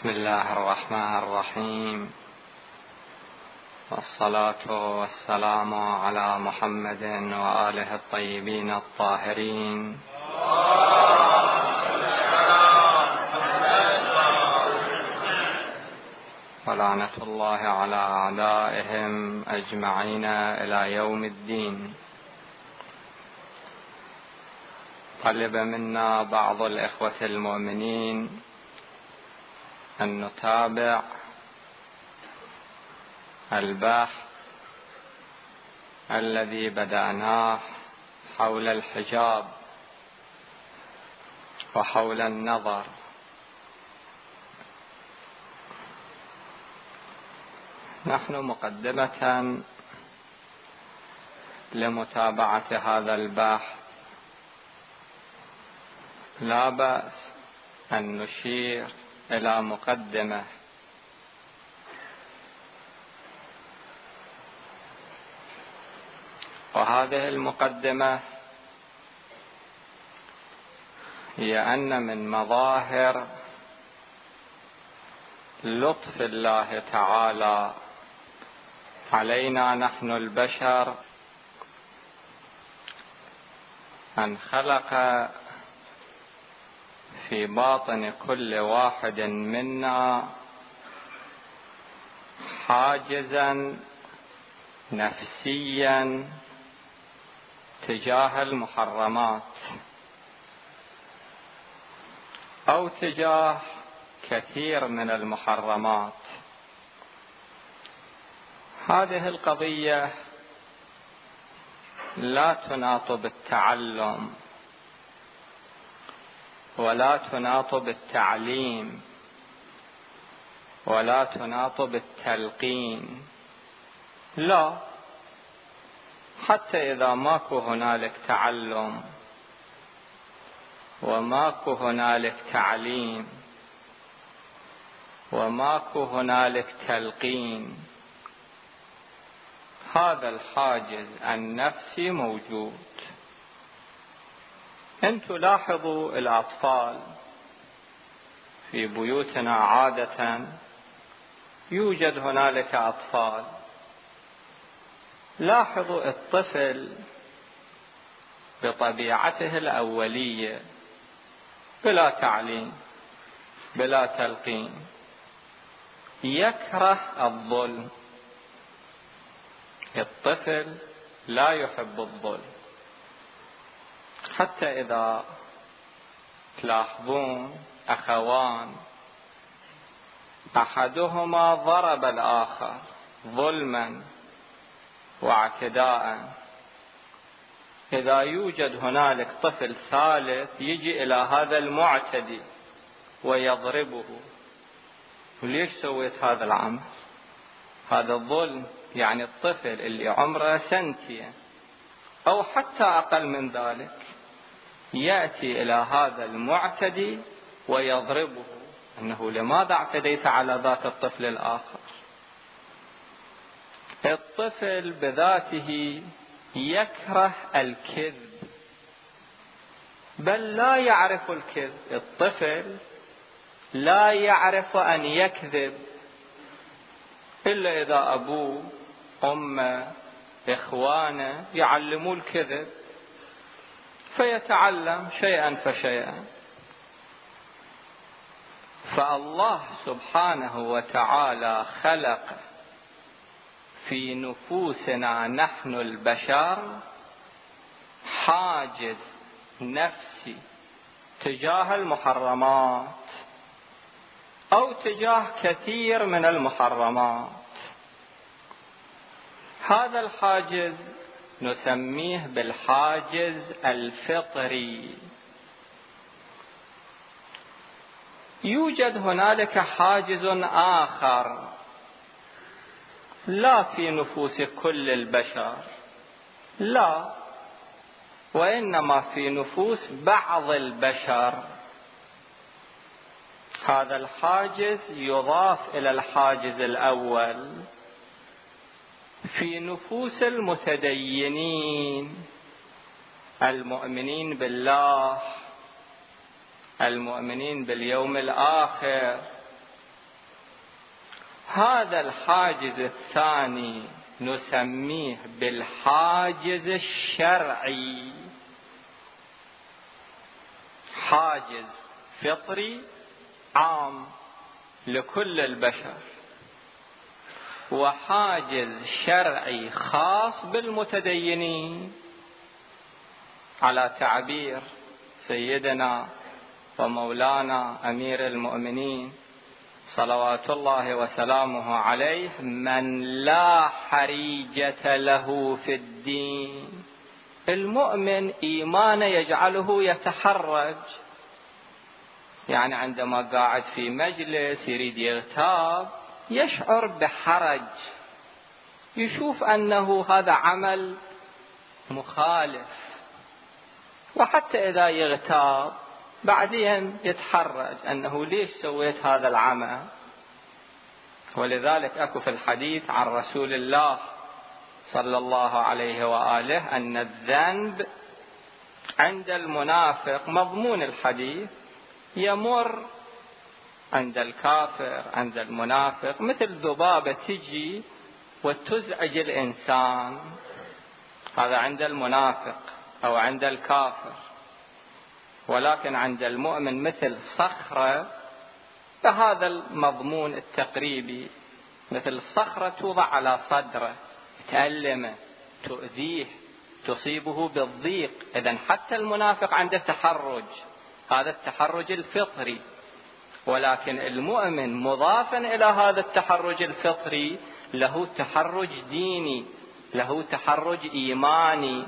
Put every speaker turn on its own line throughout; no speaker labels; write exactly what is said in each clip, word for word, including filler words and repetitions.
بسم الله الرحمن الرحيم، والصلاة والسلام على محمد وآله الطيبين الطاهرين، ولعنة الله على أعدائهم أجمعين إلى يوم الدين. طلب منا بعض الإخوة المؤمنين أن نتابع البحث الذي بدأناه حول الحجاب وحول النظر. نحن مقدمة لمتابعة هذا البحث لا بأس أن نشير إلى مقدمة. وهذه المقدمة هي أن من مظاهر لطف الله تعالى علينا نحن البشر أن خلق في باطن كل واحد منا حاجزا نفسيا تجاه المحرمات أو تجاه كثير من المحرمات. هذه القضية لا تناط بالتعلم ولا تناط بالتعليم ولا تناط بالتلقين، لا، حتى إذا ماكو هنالك تعلم وماكو هنالك تعليم وماكو هنالك تلقين، هذا الحاجز النفسي موجود. أنتم لاحظوا الأطفال في بيوتنا عادة يوجد هنالك أطفال. لاحظوا الطفل بطبيعته الأولية بلا تعليم بلا تلقين يكره الظلم. الطفل لا يحب الظلم، حتى إذا تلاحظون أخوان أحدهما ضرب الآخر ظلما واعتداء، إذا يوجد هنالك طفل ثالث يجي إلى هذا المعتدي ويضربه. وليش سويت هذا العمل؟ هذا الظلم. يعني الطفل اللي عمره سنتين أو حتى أقل من ذلك يأتي إلى هذا المعتدي ويضربه، أنه لماذا اعتديت على ذات الطفل الآخر؟ الطفل بذاته يكره الكذب، بل لا يعرف الكذب. الطفل لا يعرف أن يكذب إلا إذا أبوه أمه إخوانه يعلموا الكذب، فيتعلم شيئا فشيئا. فالله سبحانه وتعالى خلق في نفوسنا نحن البشر حاجز نفسي تجاه المحرمات أو تجاه كثير من المحرمات. هذا الحاجز نسميه بالحاجز الفطري. يوجد هنالك حاجز آخر لا في نفوس كل البشر، لا، وإنما في نفوس بعض البشر. هذا الحاجز يضاف إلى الحاجز الأول في نفوس المتدينين المؤمنين بالله، المؤمنين باليوم الآخر، هذا الحاجز الثاني نسميه بالحاجز الشرعي، حاجز فطري عام لكل البشر، وحاجز شرعي خاص بالمتدينين، على تعبير سيدنا ومولانا أمير المؤمنين صلوات الله وسلامه عليه: من لا حريجة له في الدين. المؤمن إيمان يجعله يتحرج، يعني عندما قاعد في مجلس يريد يغتاب يشعر بحرج، يشوف أنه هذا عمل مخالف، وحتى إذا يغتاب بعدين يتحرج أنه ليش سويت هذا العمل. ولذلك أكو في الحديث عن رسول الله صلى الله عليه وآله أن الذنب عند المنافق، مضمون الحديث، يمر عند الكافر عند المنافق مثل ذبابة تجي وتزعج الإنسان، هذا عند المنافق أو عند الكافر. ولكن عند المؤمن مثل صخرة، بهذا المضمون التقريبي، مثل صخرة توضع على صدره تألمه تؤذيه تصيبه بالضيق. إذن حتى المنافق عنده تحرج، هذا التحرج الفطري. ولكن المؤمن مضافا إلى هذا التحرج الفطري له تحرج ديني، له تحرج إيماني.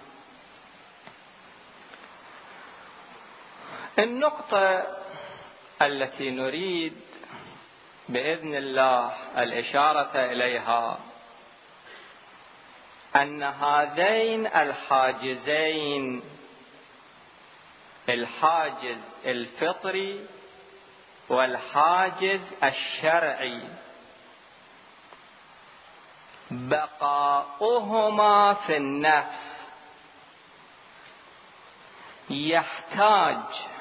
النقطة التي نريد بإذن الله الإشارة إليها أن هذين الحاجزين، الحاجز الفطري والحاجز الشرعي، بقاؤهما في النفس يحتاج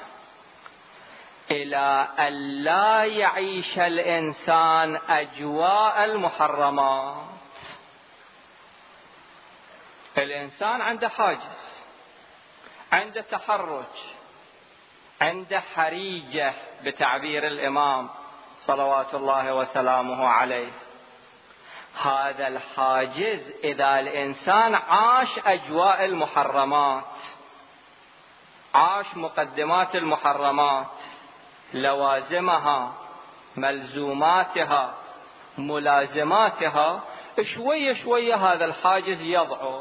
إلى أن لا يعيش الإنسان أجواء المحرمات. الإنسان عنده حاجز، عنده تحرج، عنده حريجة بتعبير الإمام صلوات الله وسلامه عليه. هذا الحاجز إذا الإنسان عاش أجواء المحرمات، عاش مقدمات المحرمات، لوازمها، ملزوماتها، ملازماتها، شوية شوية هذا الحاجز يضعف.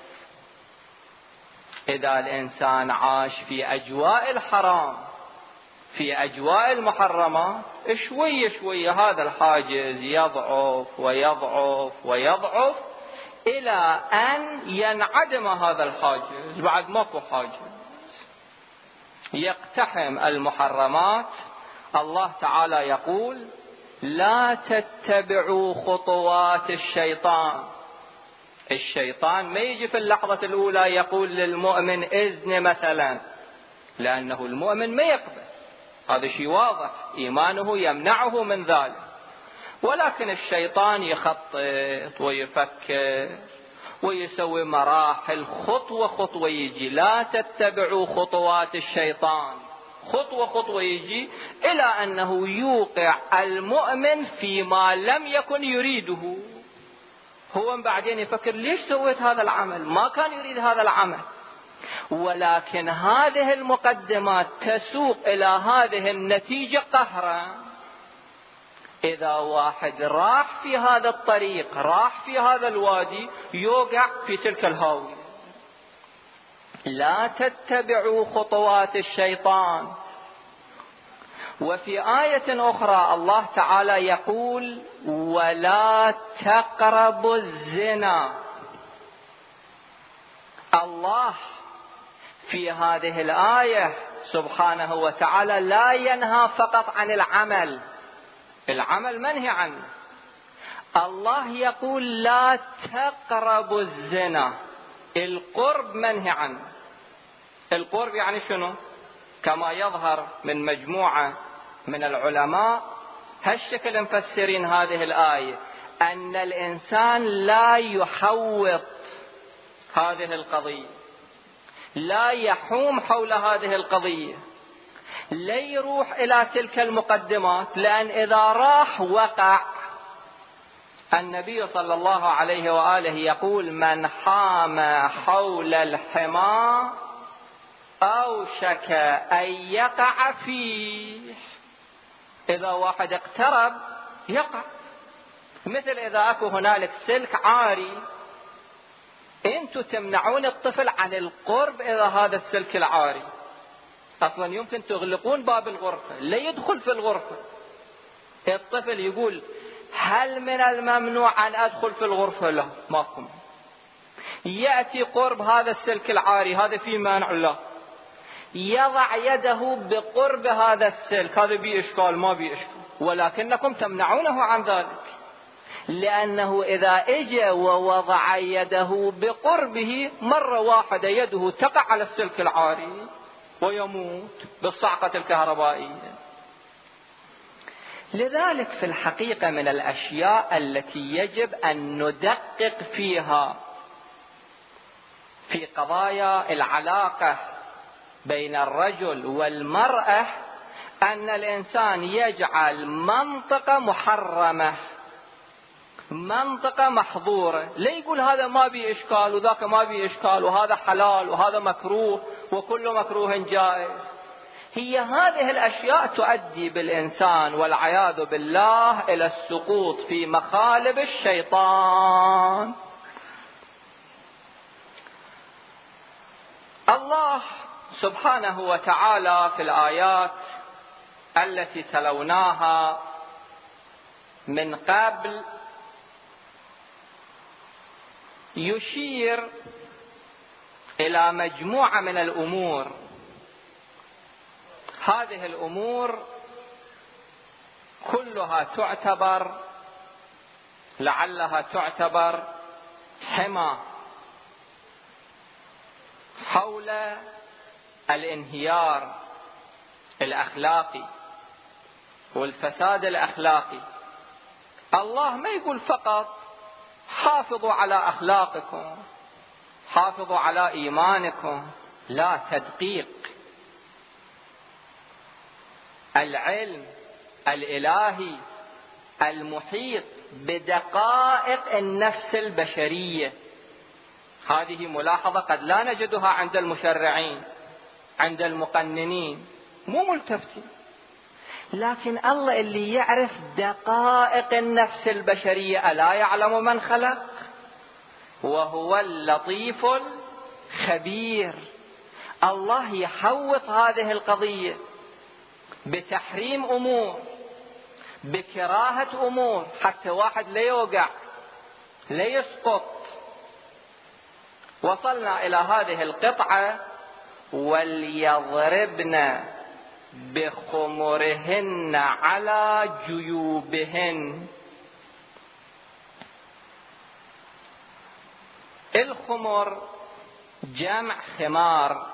إذا الإنسان عاش في أجواء الحرام، في أجواء المحرمات، شوية شوية هذا الحاجز يضعف ويضعف ويضعف إلى أن ينعدم هذا الحاجز، بعد ماكو حاجز، يقتحم المحرمات. الله تعالى يقول: لا تتبعوا خطوات الشيطان. الشيطان ما يجي في اللحظة الأولى يقول للمؤمن إذن مثلا، لأنه المؤمن ما يقبل، هذا شيء واضح، إيمانه يمنعه من ذلك. ولكن الشيطان يخطط ويفكر ويسوي مراحل، خطوة خطوة يجي. لا تتبعوا خطوات الشيطان، خطوة خطوة يجي إلى أنه يوقع المؤمن فيما لم يكن يريده. هو بعدين يفكر ليش سويت هذا العمل، ما كان يريد هذا العمل. ولكن هذه المقدمات تسوق إلى هذه النتيجة قهرا. إذا واحد راح في هذا الطريق، راح في هذا الوادي، يوقع في تلك الهاوية. لا تتبعوا خطوات الشيطان. وفي آية أخرى الله تعالى يقول: ولا تقربوا الزنا. الله في هذه الآية سبحانه وتعالى لا ينهى فقط عن العمل، العمل منهي عنه. الله يقول: لا تقربوا الزنا، القرب منهي عنه. القرب يعني شنو؟ كما يظهر من مجموعة من العلماء، هالشكل مفسرين هذه الآية، أن الإنسان لا يحوط هذه القضية، لا يحوم حول هذه القضية، لا يروح إلى تلك المقدمات، لأن إذا راح وقع. النبي صلى الله عليه وآله يقول: من حام حول الحمى أوشك أن يقع فيه. إذا واحد اقترب يقع، مثل إذا أكو هنالك سلك عاري، أنتم تمنعون الطفل عن القرب إذا هذا السلك العاري، أصلا يمكن تغلقون باب الغرفة لا يدخل في الغرفة. الطفل يقول: هل من الممنوع أن أدخل في الغرفة؟ لا، ماكو. يأتي قرب هذا السلك العاري، هذا فيه مانع؟ لا. يضع يده بقرب هذا السلك، هذا بيه إشكال؟ ما بيه إشكال، ولكنكم تمنعونه عن ذلك، لأنه إذا اجى ووضع يده بقربه مرة واحدة يده تقع على السلك العاري ويموت بالصعقة الكهربائية. لذلك في الحقيقة من الأشياء التي يجب أن ندقق فيها في قضايا العلاقة بين الرجل والمرأة أن الإنسان يجعل منطقة محرمة، منطقة محظورة، لا يقول هذا ما بي إشكال وذاك ما بي إشكال وهذا حلال وهذا مكروه وكل مكروه جائز. هي هذه الأشياء تؤدي بالإنسان والعياذ بالله إلى السقوط في مخالب الشيطان. الله سبحانه وتعالى في الآيات التي تلوناها من قبل يشير إلى مجموعة من الأمور. هذه الأمور كلها تعتبر لعلها تعتبر حمى حول الانهيار الأخلاقي والفساد الأخلاقي. الله ما يقول فقط حافظوا على أخلاقكم، حافظوا على إيمانكم، لا، تدقيق. العلم الإلهي المحيط بدقائق النفس البشرية، هذه ملاحظة قد لا نجدها عند المشرعين، عند المقننين مو ملتفتين، لكن الله اللي يعرف دقائق النفس البشرية. ألا يعلم من خلق وهو اللطيف الخبير. الله يحوط هذه القضية بتحريم أمور، بكراهة أمور، حتى واحد لا يوقع لا يسقط. وصلنا إلى هذه القطعة: وليضربن بخمرهن على جيوبهن. الخمر جمع خمار.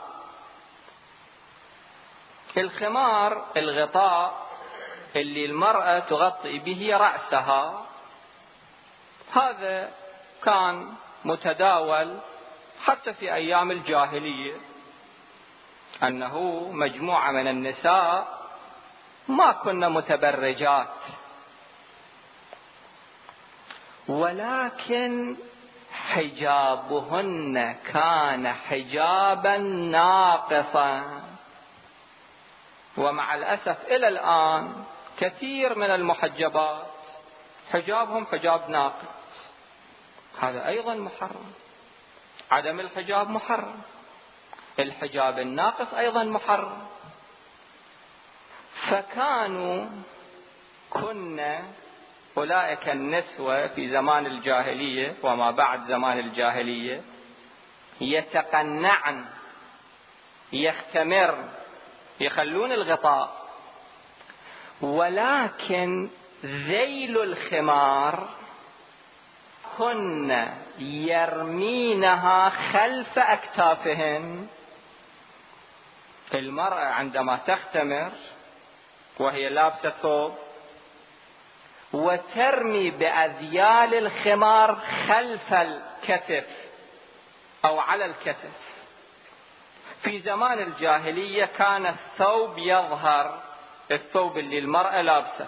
الخمار الغطاء اللي المرأة تغطي به رأسها، هذا كان متداول حتى في أيام الجاهلية، أنه مجموعة من النساء ما كن متبرجات، ولكن حجابهن كان حجابا ناقصا. ومع الأسف إلى الآن كثير من المحجبات حجابهم حجاب ناقص، هذا أيضا محرم. عدم الحجاب محرم، الحجاب الناقص أيضا محرم. فكانوا كنا أولئك النسوة في زمان الجاهلية وما بعد زمان الجاهلية يتقنعن، يختمر، يخلون الغطاء، ولكن ذيل الخمار كن يرمينها خلف أكتافهن. المرأة عندما تختمر وهي لابسة ثوب وترمي بأذيال الخمار خلف الكتف أو على الكتف. في زمان الجاهلية كان الثوب يظهر، الثوب اللي المرأة لابسته،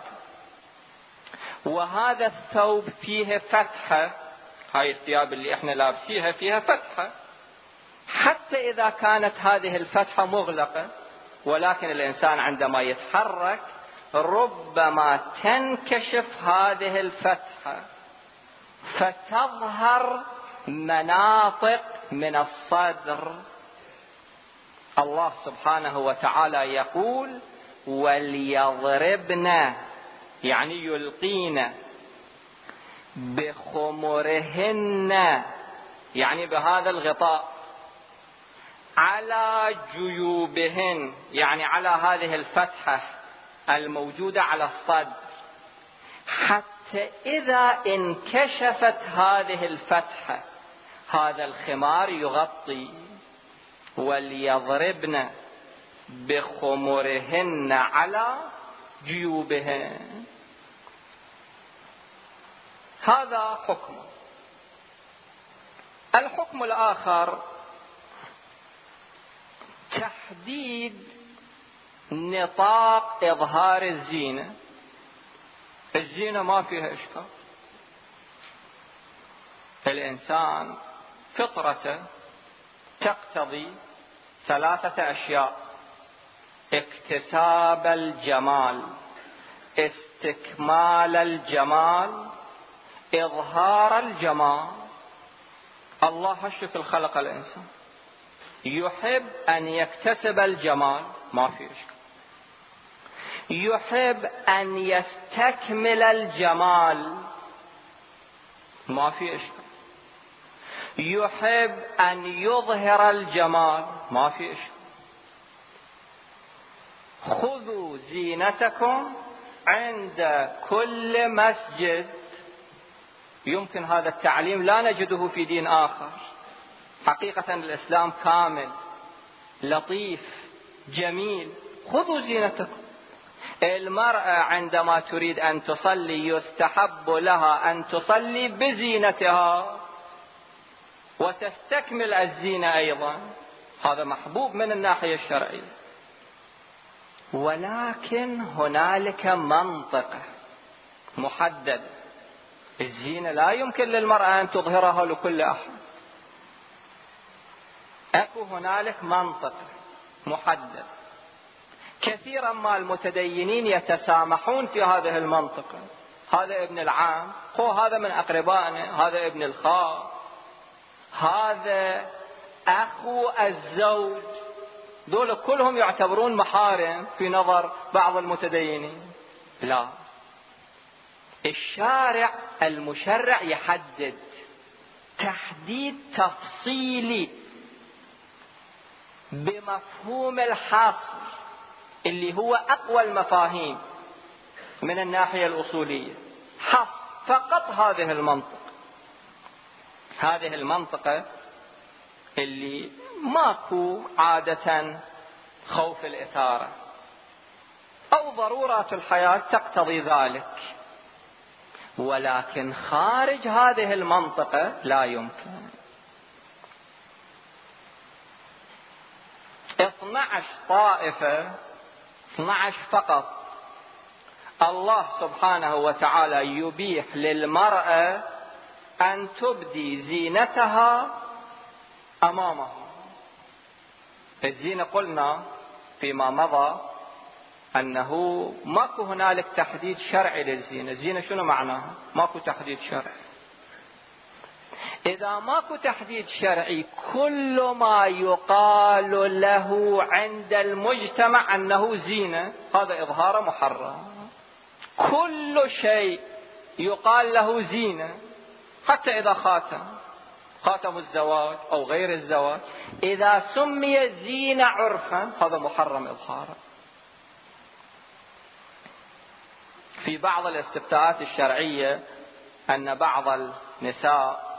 وهذا الثوب فيه فتحة، هاي الثياب اللي احنا لابسيها فيها فتحة، حتى إذا كانت هذه الفتحة مغلقة ولكن الإنسان عندما يتحرك ربما تنكشف هذه الفتحة فتظهر مناطق من الصدر. الله سبحانه وتعالى يقول وليضربن، يعني يلقين، بخمرهن، يعني بهذا الغطاء، على جيوبهن، يعني على هذه الفتحة الموجودة على الصدر، حتى إذا انكشفت هذه الفتحة هذا الخمار يغطي. وليضربن بخمرهن على جيوبهن. هذا حكم. الحكم الآخر تحديد نطاق إظهار الزينة. الزينة ما فيها إشكال، الإنسان فطرته تقتضي ثلاثة أشياء: اكتساب الجمال، استكمال الجمال، إظهار الجمال. الله هالشكل خلق الإنسان، يحب أن يكتسب الجمال، ما في إشكال. يحب أن يستكمل الجمال، ما في إشكال. يحب أن يظهر الجمال، ما في إشكال. خذوا زينتكم عند كل مسجد. يمكن هذا التعليم لا نجده في دين آخر. حقيقة الإسلام كامل لطيف جميل. خذوا زينتكم. المرأة عندما تريد أن تصلي يستحب لها أن تصلي بزينتها وتستكمل الزينة أيضا، هذا محبوب من الناحية الشرعية. ولكن هنالك منطقة محددة. الزينة لا يمكن للمرأة أن تظهرها لكل أحد. أكو هنالك منطقة محددة. كثيرا ما المتدينين يتسامحون في هذه المنطقة. هذا ابن العام، هو هذا من أقربائنا، هذا ابن الخال، هذا أخو الزوج، دول كلهم يعتبرون محارم في نظر بعض المتدينين. لا، الشارع المشرع يحدد تحديد تفصيلي بمفهوم الحصر اللي هو أقوى المفاهيم من الناحية الأصولية. حصر فقط هذه المنطقة، هذه المنطقة اللي ماكو عادة خوف الإثارة أو ضرورات الحياة تقتضي ذلك، ولكن خارج هذه المنطقة لا يمكن. اثنى عشر طائفة، اثنى عشر فقط، الله سبحانه وتعالى يبيح للمرأة أن تبدي زينتها أمامه. الزينة قلنا فيما مضى أنه ماكو هنالك تحديد شرعي للزينة. الزينة شنو معناها؟ ماكو تحديد شرعي. إذا ماكو تحديد شرعي كل ما يقال له عند المجتمع أنه زينة هذا إظهار محرم. كل شيء يقال له زينة، حتى إذا خاتم خاتم الزواج أو غير الزواج، إذا سمي زينة عرفا هذا محرم إظهارا. في بعض الاستفتاءات الشرعية أن بعض النساء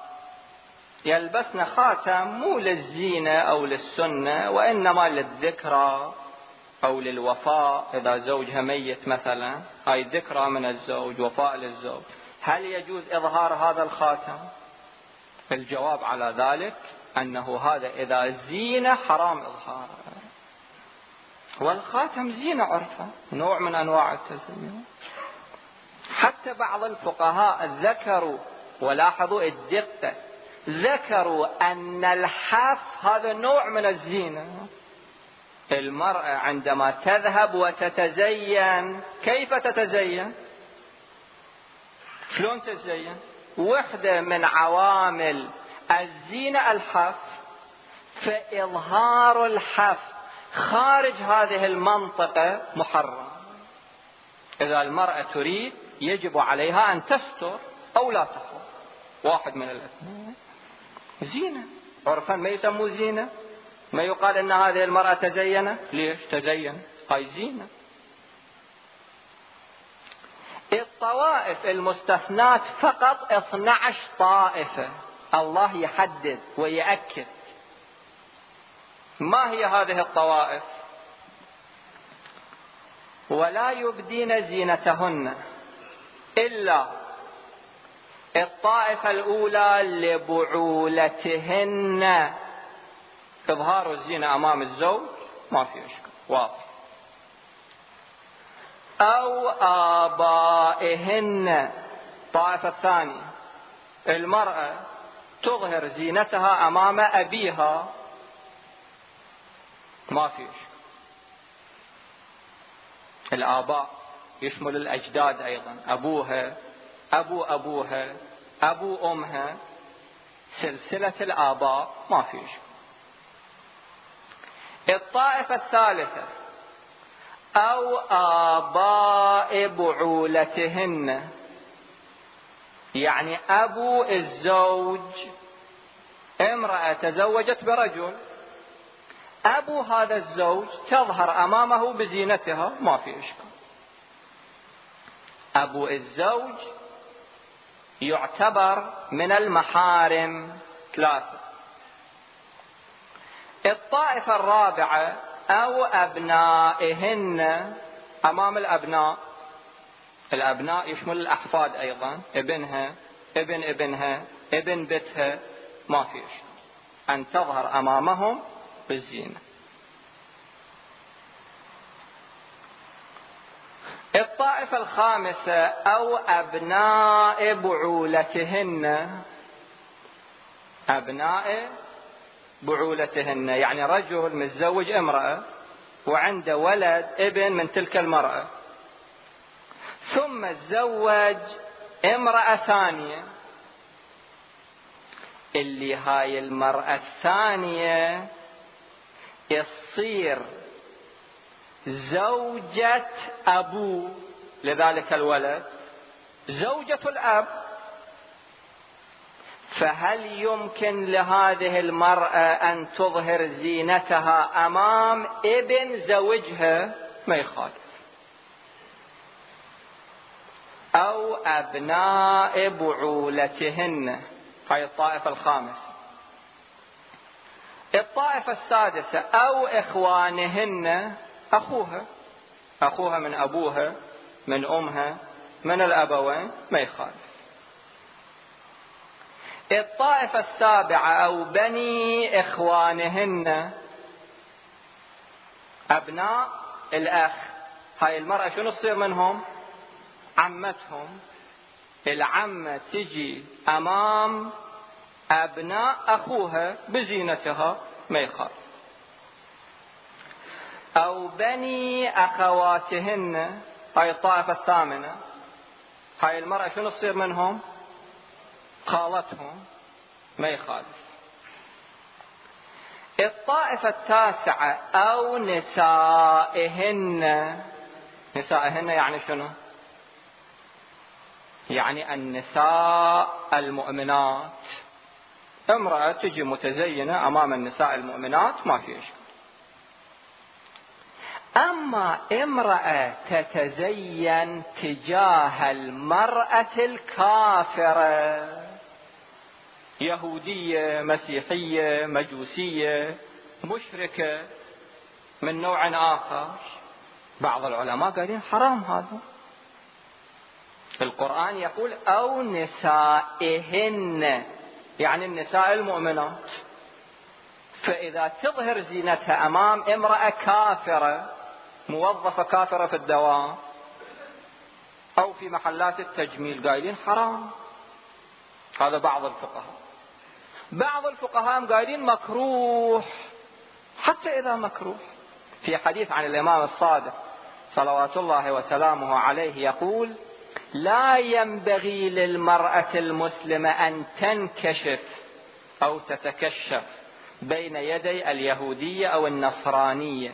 يلبسن خاتم مو للزينة أو للسنة وإنما للذكرى أو للوفاء إذا زوجها ميت مثلا، هاي ذكرى من الزوج، وفاء للزوج، هل يجوز إظهار هذا الخاتم؟ الجواب على ذلك أنه هذا إذا زينة حرام إظهاره، والخاتم زينة عرفة، نوع من أنواع التزيين. حتى بعض الفقهاء ذكروا، ولاحظوا الدقة، ذكروا أن الحف هذا نوع من الزينة. المرأة عندما تذهب وتتزين كيف تتزين؟ شلون تتزين؟ وحدة من عوامل الزينة الحف، فإظهار الحف خارج هذه المنطقة محرم. إذا المرأة تريد يجب عليها أن تستر أو لا تحرم، واحد من الاثنين. زينة عرفا ما يسموه زينة، ما يقال أن هذه المرأة تزينت. ليش تزين؟ هاي زينة. الطوائف المستثنات فقط اثنى عشر طائفة، الله يحدد ويأكد. ما هي هذه الطوائف؟ ولا يبدين زينتهن إلا الطائفة الأولى لبعولتهن، إظهار الزينة أمام الزوج ما في إشكال، واضح. أو آبائهن، الطائفة الثانية المرأة تظهر زينتها أمام أبيها ما في إشكال. الآباء يشمل الأجداد أيضا، أبوها، أبو أبوها، أبو أمها، سلسلة الآباء ما في إشكال. الطائفة الثالثة أو آباء بعولتهن، يعني أبو الزوج، امرأة تزوجت برجل، أبو هذا الزوج تظهر أمامه بزينتها ما في إشكال. أبو الزوج يعتبر من المحارم ثلاثة. الطائفة الرابعة أو أبنائهن، أمام الأبناء، الأبناء يشمل الأحفاد أيضا، ابنها، ابن ابنها، ابن بنتها ما في إشكال أن تظهر أمامهم بالزينة. الطائفة الخامسة أو أبناء بعولتهن، أبناء بعولتهن يعني رجل متزوج امرأة وعنده ولد ابن من تلك المرأة، ثم تزوج امرأة ثانية، اللي هاي المرأة الثانية يصير زوجة أبو لذلك الولد، زوجة الأب. فهل يمكن لهذه المرأة أن تظهر زينتها أمام ابن زوجها؟ ما يخالف. أو أبناء بعولتهن، هاي الطائفة الخامسة. الطائفة السادسة أو إخوانهن، أخوها، أخوها من أبوها، من أمها، من الأبوين ما يخالف. الطائفة السابعة أو بني إخوانهن، أبناء الأخ، هاي المرأة شنو تصير منهم؟ عمتهم. العمة تجي أمام أبناء أخوها بزينتها ما يخالف. أو بني أخواتهن، هاي الطائفة الثامنة، هاي المرأة شنو تصير منهم؟ خالتهم ما يخالف. الطائفة التاسعة أو نسائهن، نسائهن يعني شنو؟ يعني النساء المؤمنات، امرأة تجي متزينة أمام النساء المؤمنات ما في شيء. أما امرأة تتزين تجاه المرأة الكافرة، يهودية، مسيحية، مجوسية، مشركة، من نوع آخر. بعض العلماء قالين حرام هذا. القرآن يقول أو نسائهن، يعني النساء المؤمنات. فإذا تظهر زينتها أمام امرأة كافرة، موظفة كافرة في الدوام أو في محلات التجميل، قايلين حرام. هذا بعض الفقهاء. بعض الفقهاء قايلين مكروه، حتى إذا مكروه. في حديث عن الإمام الصادق صلوات الله وسلامه عليه يقول: لا ينبغي للمرأة المسلمة أن تنكشف أو تتكشف بين يدي اليهودية أو النصرانية،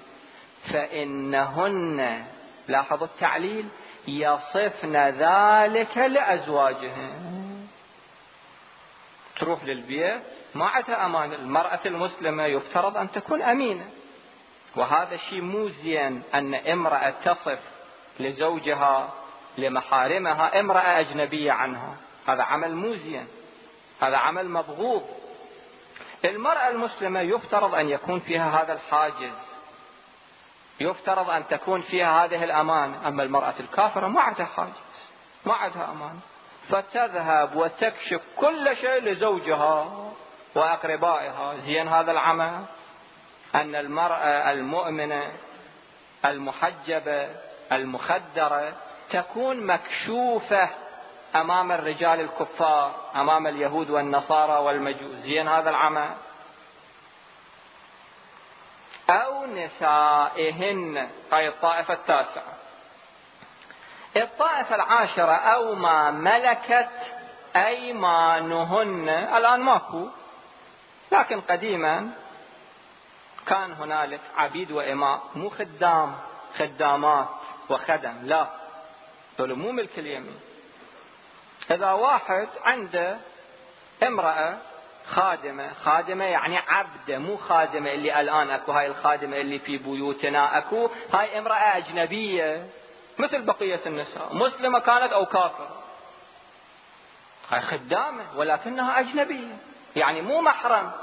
فإنهن، لاحظوا التعليل، يصفن ذلك لأزواجهن. تروح للبيت ما عندها أمان. المرأة المسلمة يفترض أن تكون أمينة، وهذا شيء مو زين أن امرأة تصف لزوجها لمحارمها امرأة أجنبية عنها. هذا عمل مو زين، هذا عمل مبغوض. المرأة المسلمة يفترض أن يكون فيها هذا الحاجز، يفترض أن تكون فيها هذه الأمان. أما المرأة الكافرة ما عندها حاجز، ما عندها أمان، فتذهب وتكشف كل شيء لزوجها وأقربائها. زين هذا العمل؟ أن المرأة المؤمنة المحجبة المخدرة تكون مكشوفة أمام الرجال الكفار، أمام اليهود والنصارى والمجوس. زين هذا العمل؟ أو نسائهن، أي الطائفة التاسعة. الطائفة العاشرة أو ما ملكت أيمانهن. الآن ماكو، لكن قديما كان هنالك عبيد وإماء، مو خدام، خدامات وخدم، لا، دول مو ملك اليمين. إذا واحد عنده امرأة خادمة، خادمة يعني عبدة، مو خادمة اللي الآن أكو، هاي الخادمة اللي في بيوتنا أكو، هاي امرأة أجنبية مثل بقية النساء، مسلمة كانت أو كافرة، هاي خدامة ولكنها أجنبية، يعني مو محرم.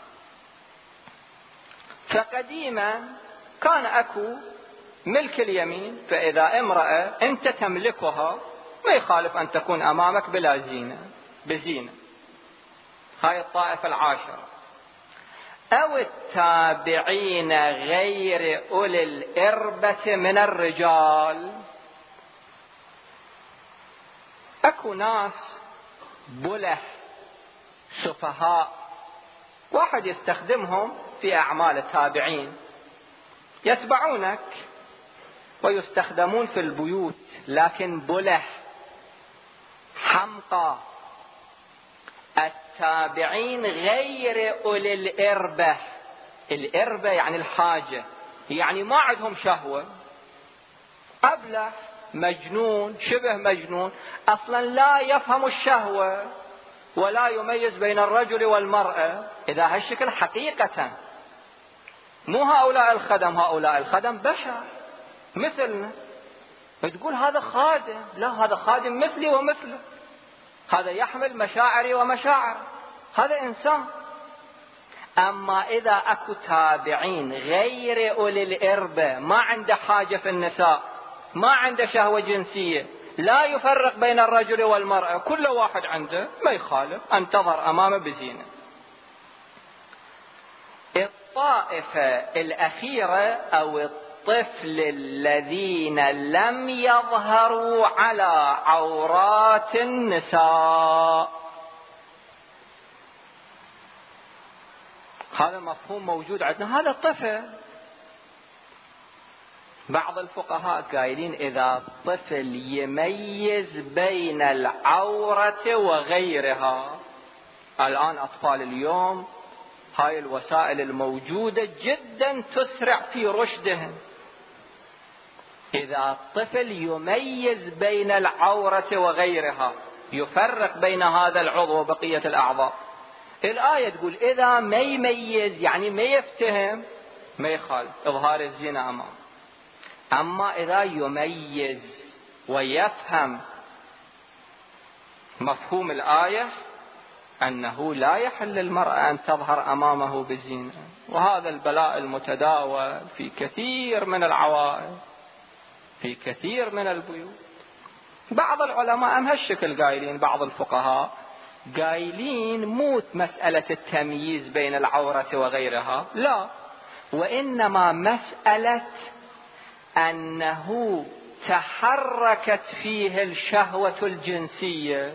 فقديما كان أكو ملك اليمين، فإذا امرأة أنت تملكها ما يخالف أن تكون أمامك بلا زينة، بزينة. هاي الطائفة العاشرة. أو التابعين غير أولي الإربة من الرجال. أكو ناس بله سفهاء، واحد يستخدمهم في أعمال التابعين، يتبعونك ويستخدمون في البيوت، لكن بله حمقى. التابعين غير أولي الإربة. الإربة يعني الحاجة، يعني ما عندهم شهوة، أبله مجنون، شبه مجنون، أصلا لا يفهم الشهوة ولا يميز بين الرجل والمرأة. إذا هالشكل حقيقة مو هؤلاء الخدم، هؤلاء الخدم بشر مثلنا. تقول هذا خادم، لا، هذا خادم مثلي ومثله، هذا يحمل مشاعري ومشاعر، هذا إنسان. أما إذا أكو تابعين غير أولي الإربة، ما عنده حاجة في النساء، ما عنده شهوة جنسية، لا يفرق بين الرجل والمرأة، كل واحد عنده، ما يخالف أن تظهر أمامه بزينة. الطائفة الأخيرة أو الطفل الذين لم يظهروا على عورات النساء. هذا مفهوم موجود عندنا، هذا الطفل. بعض الفقهاء قايلين إذا الطفل يميز بين العورة وغيرها. الآن أطفال اليوم هاي الوسائل الموجودة جدا تسرع في رشدهم. إذا الطفل يميز بين العورة وغيرها، يفرق بين هذا العضو وبقية الأعضاء. الآية تقول إذا ما يميز، يعني ما يفتهم، ما يخالف إظهار الزنا أمامه. أما إذا يميز ويفهم مفهوم الآية، أنه لا يحل للمرأة أن تظهر أمامه بالزينة، وهذا البلاء المتداول في كثير من العوائل، في كثير من البيوت. بعض العلماء هم هالشكل قايلين، بعض الفقهاء قايلين موت مسألة التمييز بين العورة وغيرها، لا، وإنما مسألة أنه تحركت فيه الشهوة الجنسية.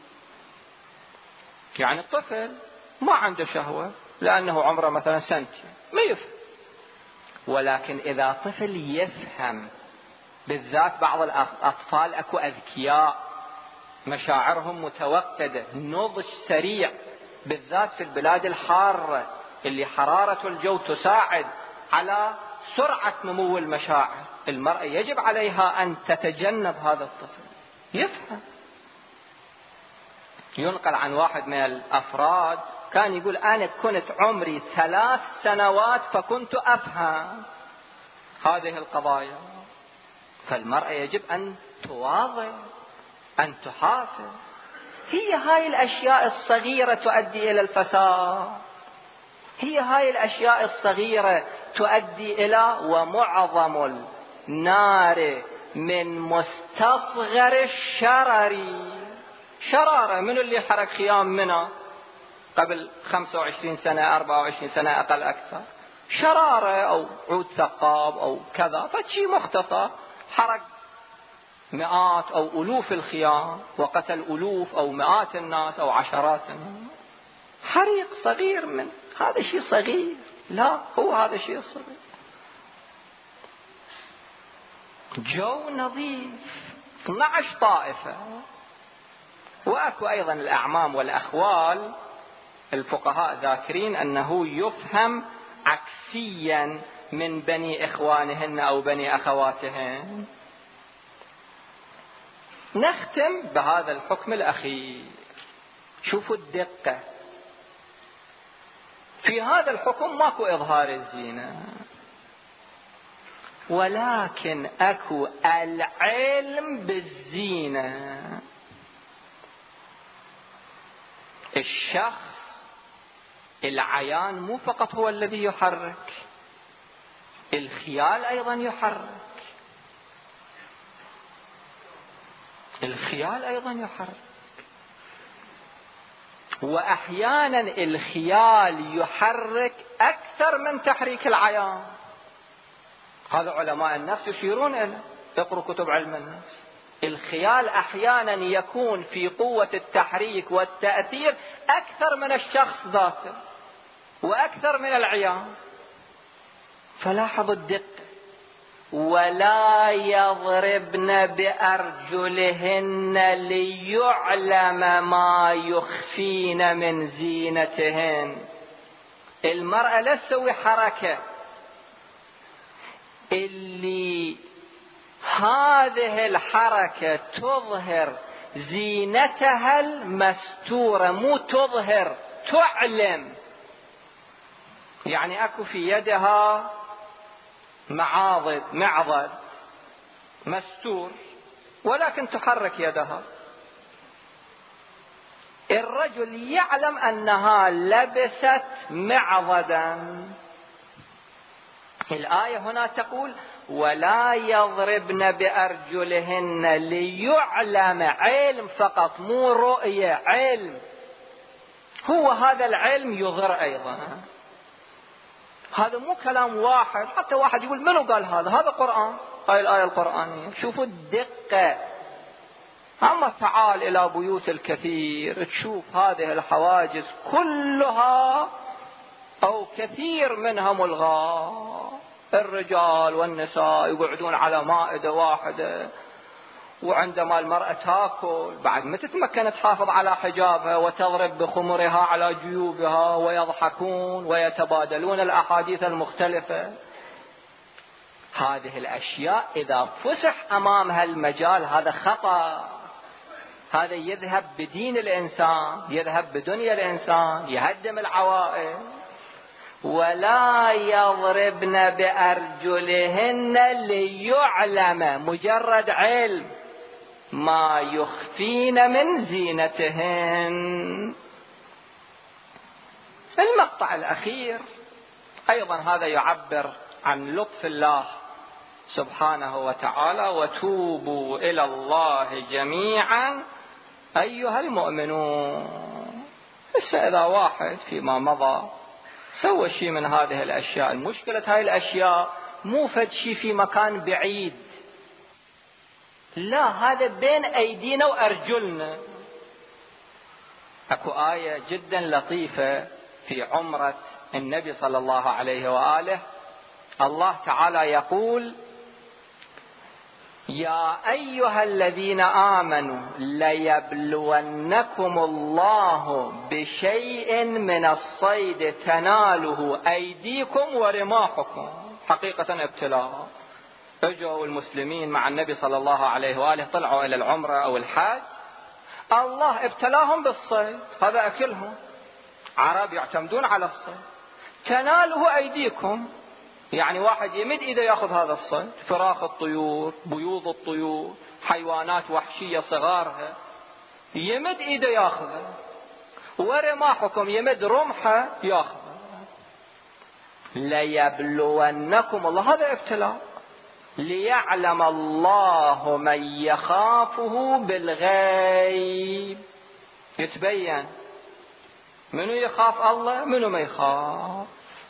يعني الطفل ما عنده شهوة لأنه عمره مثلا سنتين ما يفهم، ولكن إذا طفل يفهم، بالذات بعض الأطفال أكو أذكياء مشاعرهم متوقدة، نضج سريع، بالذات في البلاد الحارة اللي حرارة الجو تساعد على سرعة نمو المشاعر، المرأة يجب عليها أن تتجنب هذا الطفل يفهم. ينقل عن واحد من الأفراد كان يقول أنا كنت عمري ثلاث سنوات فكنت أفهم هذه القضايا. فالمرأة يجب أن تواظب، أن تحافظ. هي هاي الأشياء الصغيرة تؤدي إلى الفساد، هي هاي الأشياء الصغيرة تؤدي إلى ومعظم النار من مستصغر الشرر. شرارة من اللي حرك خيام منى قبل خمسة وعشرين سنة أربعة وعشرين سنة أقل أكثر، شرارة أو عود ثقاب أو كذا، فشي مختصر حرك مئات أو ألوف الخيام وقتل ألوف أو مئات الناس أو عشرات الناس. حريق صغير من هذا شيء صغير، لا هو هذا شيء صغير. جو نظيف اثني عشر طائفة. وأكو أيضا الأعمام والأخوال، الفقهاء ذاكرين أنه يفهم عكسيا من بني إخوانهن أو بني أخواتهن. نختم بهذا الحكم الأخير. شوفوا الدقة في هذا الحكم، ماكو إظهار الزينة، ولكن أكو العلم بالزينة. الشخص العيان مو فقط هو الذي يحرك، الخيال أيضا يحرك، الخيال أيضا يحرك. وأحيانا الخيال يحرك أكثر من تحريك العيان. هذا علماء النفس يشيرون إليه، اقرأوا كتب علم النفس. الخيال أحيانا يكون في قوة التحريك والتأثير أكثر من الشخص ذاته وأكثر من العيان. فلاحظوا الدقة. ولا يضربن بأرجلهن ليعلم ما يخفين من زينتهن. المرأة لا تسوي حركة اللي هذه الحركة تظهر زينتها المستورة، مو تظهر، تعلم. يعني أكو في يدها معاضد، معضد مستور، ولكن تحرك يدها. الرجل يعلم أنها لبست معضدا. الآية هنا تقول ولا يضربن بأرجلهن ليعلم، علم فقط مو رؤية، علم. هو هذا العلم يضر أيضا. هذا مو كلام واحد، حتى واحد يقول منو قال هذا؟ هذا قرآن، هاي الآية القرآنية. شوفوا الدقة. أما تعال إلى بيوت الكثير تشوف هذه الحواجز كلها أو كثير منها ملغاة. الرجال والنساء يقعدون على مائدة واحدة، وعندما المرأة تاكل بعد ما تتمكن تحافظ على حجابها وتضرب بخمرها على جيوبها، ويضحكون ويتبادلون الأحاديث المختلفة. هذه الأشياء إذا فسح أمامها المجال هذا خطأ. هذا يذهب بدين الإنسان، يذهب بدنيا الإنسان، يهدم العوائل. ولا يضربن بأرجلهن ليعلم، مجرد علم، ما يخفين من زينتهن. المقطع الأخير أيضا هذا يعبر عن لطف الله سبحانه وتعالى: وتوبوا إلى الله جميعا أيها المؤمنون. بس إذا واحد فيما مضى سوى شيء من هذه الأشياء، المشكلة هاي الأشياء مو فد شيء في مكان بعيد، لا، هذا بين أيدينا وأرجلنا. أكو آية جدا لطيفة في عمرة النبي صلى الله عليه وآله، الله تعالى يقول: يا أيها الذين آمنوا ليبلونكم الله بشيء من الصيد تناله أيديكم ورماحكم. حقيقة ابتلاء. اجوا المسلمين مع النبي صلى الله عليه وآله، طلعوا إلى العمرة أو الحج، الله ابتلاهم بالصيد، هذا أكلهم. عرب يعتمدون على الصيد. تناله أيديكم، يعني واحد يمد إيده يأخذ هذا الصيد، فراخ الطيور، بيوض الطيور، حيوانات وحشية صغارها، يمد إيده يأخذها. ورماحكم، يمد رمحه يأخذها. ليبلونكم الله، هذا ابتلاء، ليعلم الله من يخافه بالغيب. يتبين منو يخاف الله منو ما يخاف.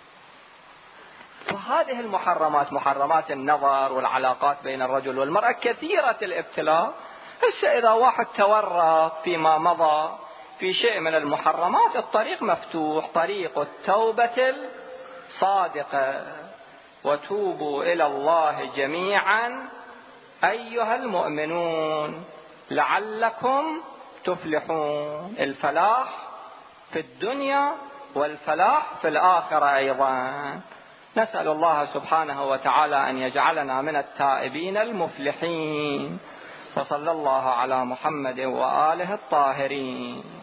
فهذه المحرمات، محرمات النظر والعلاقات بين الرجل والمرأة، كثيرة الابتلاء. هسه إذا واحد تورط فيما مضى في شيء من المحرمات، الطريق مفتوح، طريق التوبة الصادقة. وتوبوا إلى الله جميعا أيها المؤمنون لعلكم تفلحون. الفلاح في الدنيا والفلاح في الآخرة أيضا. نسأل الله سبحانه وتعالى أن يجعلنا من التائبين المفلحين. وصلى الله على محمد وآله الطاهرين.